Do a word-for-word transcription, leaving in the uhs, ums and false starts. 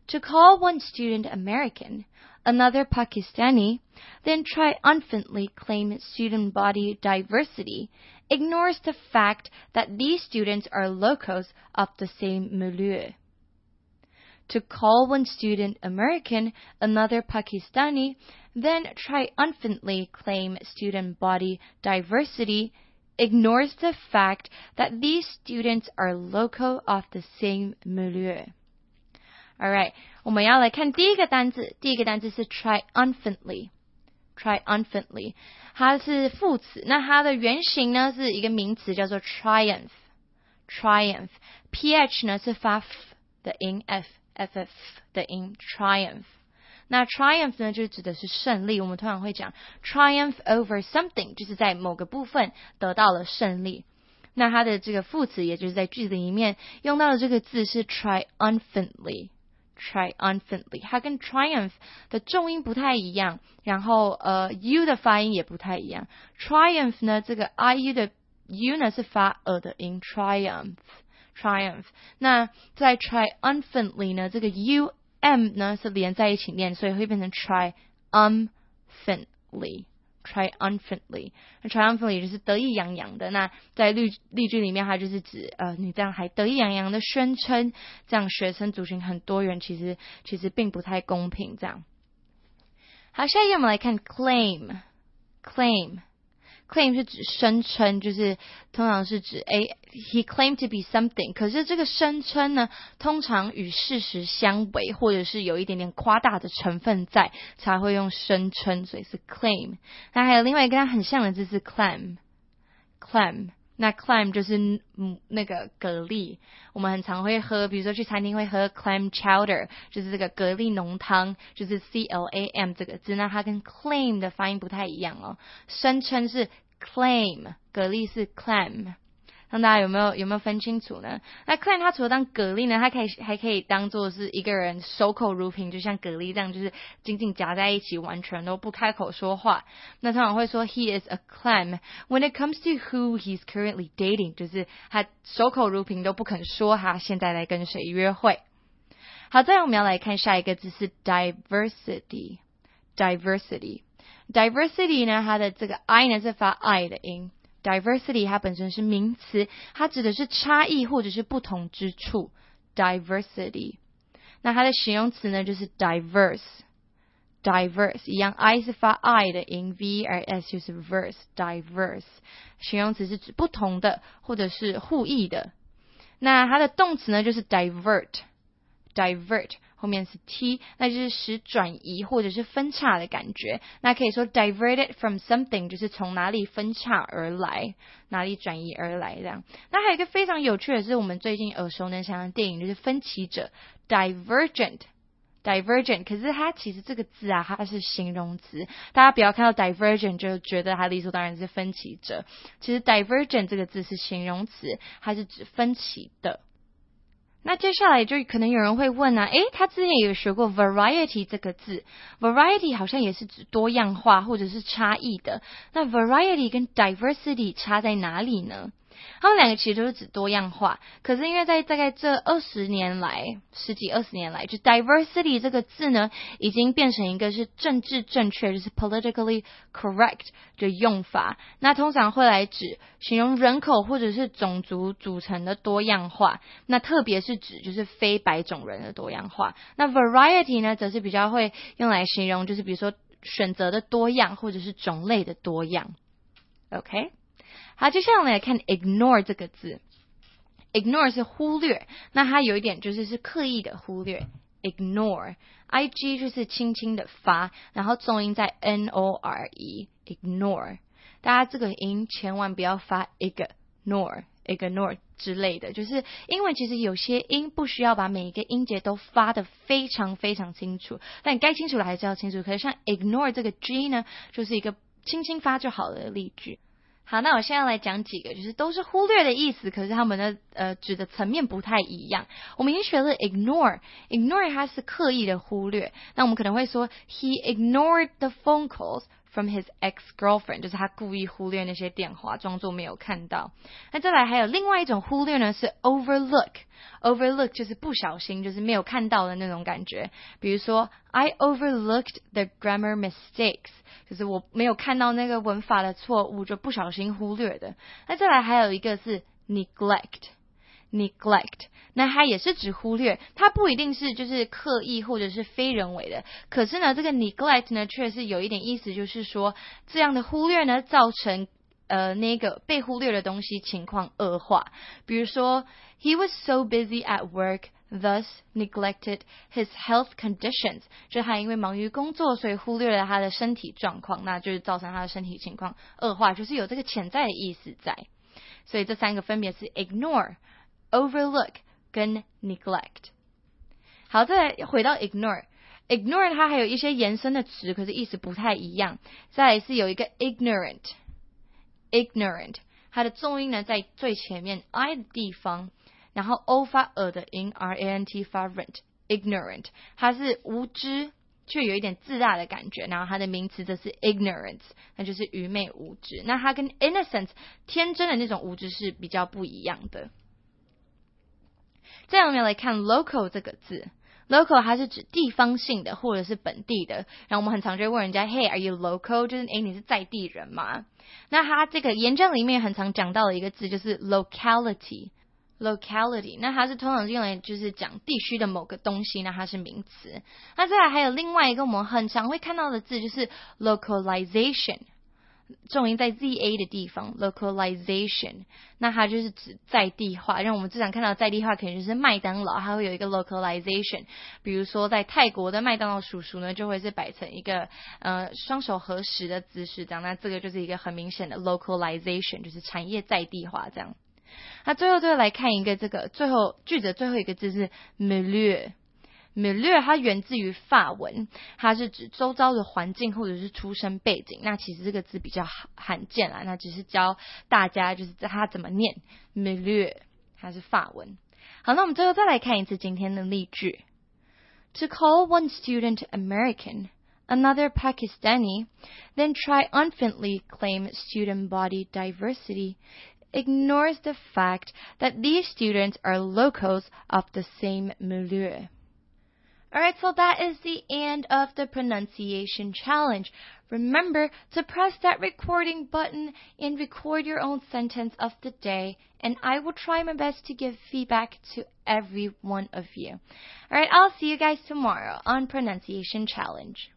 To call one student American, another Pakistani, then triumphantly claim student body diversity, ignores the fact that these students are locals of the same milieu. To call one student American, another Pakistani, then triumphantly claim student body diversity, ignores the fact that these students are local of the same milieu. Alright, 我们要来看第一个单字，第一个单字是 triumphantly， triumphantly， 它是副词，那它的原型呢是一个名词叫做 triumph， triumph， ph 呢是发 f 的音 f f f 的音 triumph， 那 triumph 呢就指的是胜利，我们通常会讲 triumph over something， 就是在某个部分得到了胜利。那它的这个副词也就是在句子里面用到的这个字是 triumphantly， triumphantly， 它跟 triumph 的重音不太一样，然后呃 u 的发音也不太一样。triumph 呢这个 iu 的 u 呢是发呃的音 triumph triumph， 那在 triumphantly 呢这个 u m 呢是连在一起念，所以会变成 triumphantly triumphantly， triumphantly 就是得意洋洋的。那在例例句里面，它就是指呃你这样还得意洋洋的宣称，这样学生族群很多元，其实其实并不太公平。这样，好，下一页我们来看 claim claim。claim 是指声称，就是通常是指诶 he claimed to be something， 可是这个声称呢通常与事实相违，或者是有一点点夸大的成分在，才会用声称，所以是 claim。 那还有另外一个跟它很像的字是 clam clam， 那 clam 就是嗯那个蛤蜊，我们很常会喝，比如说去餐厅会喝 clam chowder， 就是这个蛤蜊浓汤，就是 C L A M 这个字，那它跟 claim 的发音不太一样哦，声称是 claim， 蛤蜊是 clam， 那大家有没有有没有分清楚呢？那 clam 它除了当蛤蜊呢，它可以还可以当做是一个人守口如瓶，就像蛤蜊这样，就是紧紧夹在一起，完全都不开口说话。那通常会说 he is a clam when it comes to who he's currently dating， 就是他守口如瓶，都不肯说他现在在跟谁约会。好，再来我们要来看下一个字是 diversity diversity diversity 呢，它的这个 i 呢是发 i 的音。diversity 它本身是名词，它指的是差异或者是不同之处。diversity， 那它的形容词呢就是 diverse diverse 一样 i 是发 i 的音 v 而 s 就是 verse diverse， 形容词是指不同的或者是互异的。那它的动词呢就是 divert divert， 后面是 t， 那就是使转移或者是分岔的感觉。那可以说 diverted from something， 就是从哪里分岔而来，哪里转移而来这样。那还有一个非常有趣的是我们最近耳熟能详的电影，就是分歧者 divergent divergent， 可是它其实这个字啊，它是形容词，大家不要看到 divergent 就觉得它理所当然是分歧者，其实 divergent 这个字是形容词，它是指分歧的。那接下来就可能有人会问啊，诶，他之前有学过 variety 这个字， variety 好像也是指多样化或者是差异的，那 variety 跟 diversity 差在哪里呢？他们两个其实都是指多样化，可是因为在大概这二十年来，十几二十年来，就 diversity 这个字呢，已经变成一个是政治正确，就是 politically correct 的用法。那通常会来指形容人口或者是种族组成的多样化，那特别是指就是非白种人的多样化。那 variety 呢，则是比较会用来形容就是比如说选择的多样或者是种类的多样。OK。好，接下来我们来看 ignore 这个字。 ignore 是忽略，那它有一点就是是刻意的忽略。 ignore ig 就是轻轻的发，然后重音在 n o r e ignore， 大家这个音千万不要发 ignore ignore 之类的，就是英文其实有些音不需要把每一个音节都发得非常非常清楚，但该清楚的还是要清楚，可是像 ignore 这个 g 呢，就是一个轻轻发就好了的例句。好，那我现在来讲几个，就是都是忽略的意思，可是他们的呃指的层面不太一样。我们已经学了 ignore， ignore 它是刻意的忽略，那我们可能会说 he ignored the phone calls from his ex-girlfriend， 就是他故意忽略那些电话，装作没有看到。那再来还有另外一种忽略呢，是 overlook。overlook 就是不小心，就是没有看到的那种感觉。比如说 I overlooked the grammar mistakes， 就是我没有看到那个文法的错误，就不小心忽略的。那再来还有一个是 neglect。neglect 那它也是指忽略，它不一定是就是刻意或者是非人为的，可是呢这个 neglect 呢却是有一点意思，就是说这样的忽略呢造成呃那个被忽略的东西情况恶化。比如说 He was so busy at work thus neglected his health conditions， 就他因为忙于工作，所以忽略了他的身体状况，那就是造成他的身体情况恶化，就是有这个潜在的意思在。所以这三个分别是 ignore、overlook 跟 neglect。 好，再来回到 ignore。 ignore 它还有一些延伸的词，可是意思不太一样。再来是有一个 ignorant。 ignorant 它的重音呢在最前面 I 的地方，然后 O 发耳的音 R A N T 发 rent。 ignorant 它是无知却有一点自大的感觉，然后它的名词则是 ignorance， 那就是愚昧无知。那它跟 innocent 天真的那种无知是比较不一样的。再来我们来看 local 这个字。 local 它是指地方性的或者是本地的，然后我们很常就会问人家 Hey are you local， 就是诶你是在地人吗？那它这个演讲里面很常讲到的一个字就是 locality。 locality 那它是通常用来就是讲地区的某个东西，那它是名词。那再来还有另外一个我们很常会看到的字就是 localization， 重音在 Z A 的地方 localization， 那它就是指在地化，让我们最常看到的在地化可能就是麦当劳，它会有一个 localization。 比如说在泰国的麦当劳叔叔呢就会是摆成一个呃双手合十的姿势这样，那这个就是一个很明显的 localization， 就是产业在地化这样。那最后就来看一个这个最后句子的最后一个字是 milieu。milieu 它源自于法文，它是指周遭的环境或者是出生背景。那其实这个字比较罕见啦，那只是教大家就是它怎么念 milieu， 它是法文。好，那我们最后再来看一次今天的例句。 To call one student American, another Pakistani, then triumphantly claim student body diversity ignores the fact that these students are locals of the same milieu. Alright, so that is the end of the pronunciation challenge. Remember to press that recording button and record your own sentence of the day, and I will try my best to give feedback to every one of you. Alright, I'll see you guys tomorrow on Pronunciation Challenge.